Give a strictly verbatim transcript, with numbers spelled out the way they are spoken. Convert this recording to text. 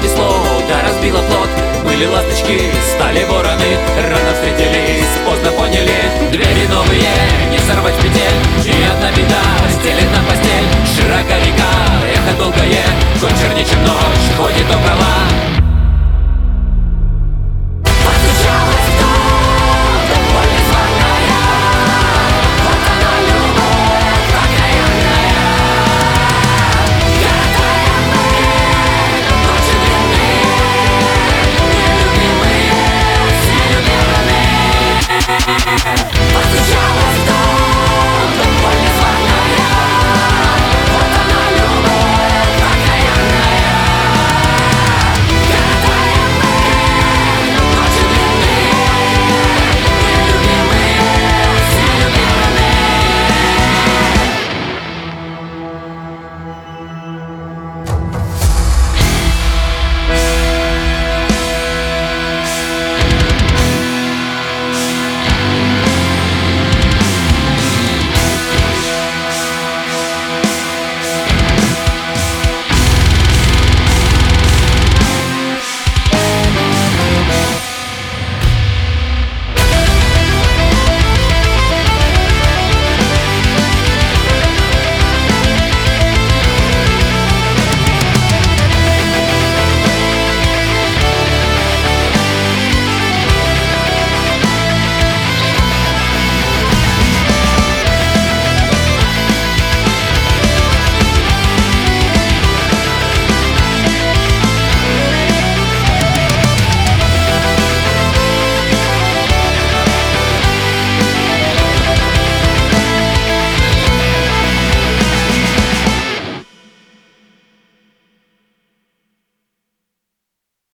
весло, да разбило плот. Были ласточки, стали вороны, рано встретились, поздно поняли. Двери новые, не сорвать с петель, и одна беда стелет нам постель. Широка река, эхо долгое, хоть чернее, чем ночь, ходит до права.